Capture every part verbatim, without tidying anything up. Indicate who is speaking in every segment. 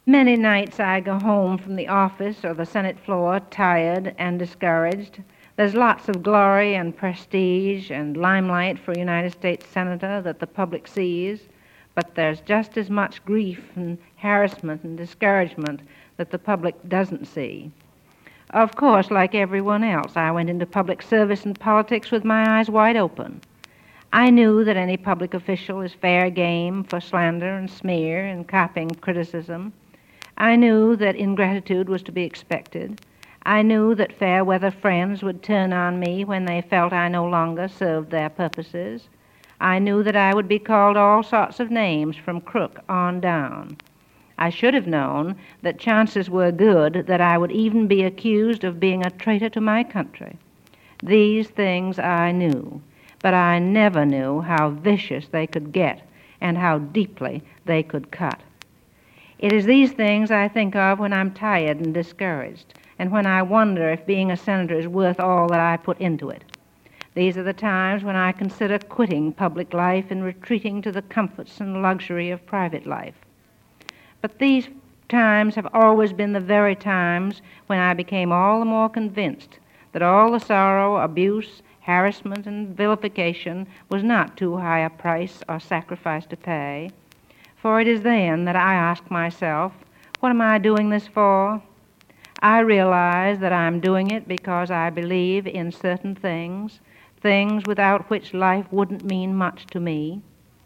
Speaker 1: Many nights I go home from the office or the Senate floor tired and discouraged. There's lots of glory and prestige and limelight for a United States Senator that the public sees, but there's just as much grief and harassment and discouragement that the public doesn't see. Of course, like everyone else, I went into public service and politics with my eyes wide open. I knew that any public official is fair game for slander and smear and copying criticism. I knew that ingratitude was to be expected. I knew that fair-weather friends would turn on me when they felt I no longer served their purposes. I knew that I would be called all sorts of names from Crook on down. I should have known that chances were good that I would even be accused of being a traitor to my country. These things I knew, but I never knew how vicious they could get and how deeply they could cut. It is these things I think of when I'm tired and discouraged, and when I wonder if being a senator is worth all that I put into it. These are the times when I consider quitting public life and retreating to the comforts and luxury of private life. But these times have always been the very times when I became all the more convinced that all the sorrow, abuse, harassment, and vilification was not too high a price or sacrifice to pay. For it is then that I ask myself, what am I doing this for? I realize that I'm doing it because I believe in certain things, things without which life wouldn't mean much to me.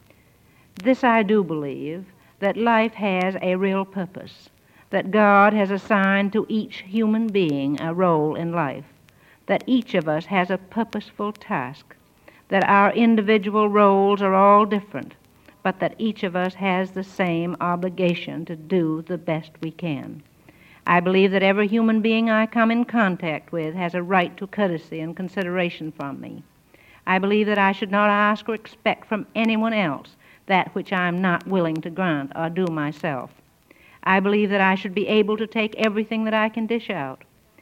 Speaker 1: This I do believe, that life has a real purpose, that God has assigned to each human being a role in life, that each of us has a purposeful task, that our individual roles are all different, but that each of us has the same obligation to do the best we can. I believe that every human being I come in contact with has a right to courtesy and consideration from me. I believe that I should not ask or expect from anyone else that which I am not willing to grant or do myself. I believe that I should be able to take everything that I can dish out.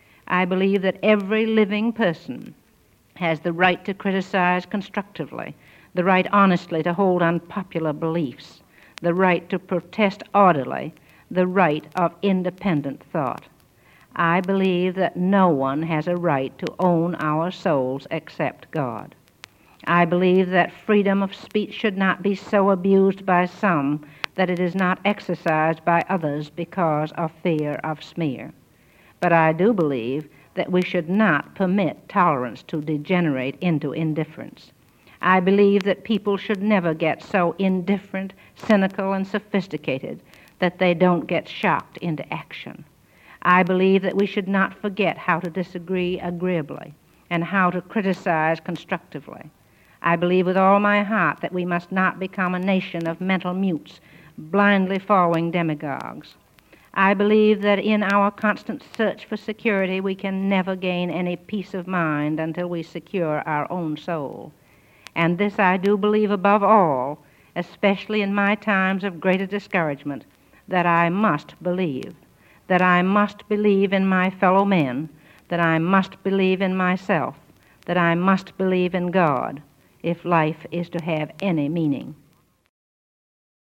Speaker 1: I believe that every living person has the right to criticize constructively, the right honestly to hold unpopular beliefs, the right to protest orderly, the right of independent thought. I believe that no one has a right to own our souls except God. I believe that freedom of speech should not be so abused by some that it is not exercised by others because of fear of smear. But I do believe that we should not permit tolerance to degenerate into indifference. I believe that people should never get so indifferent, cynical, and sophisticated that they don't get shocked into action. I believe that we should not forget how to disagree agreeably and how to criticize constructively. I believe with all my heart that we must not become a nation of mental mutes, blindly following demagogues. I believe that in our constant search for security, we can never gain any peace of mind until we secure our own soul. And this I do believe above all, especially in my times of greater discouragement, that I must believe, that I must believe in my fellow men, that I must believe in myself, that I must believe in God, if life is to have any meaning.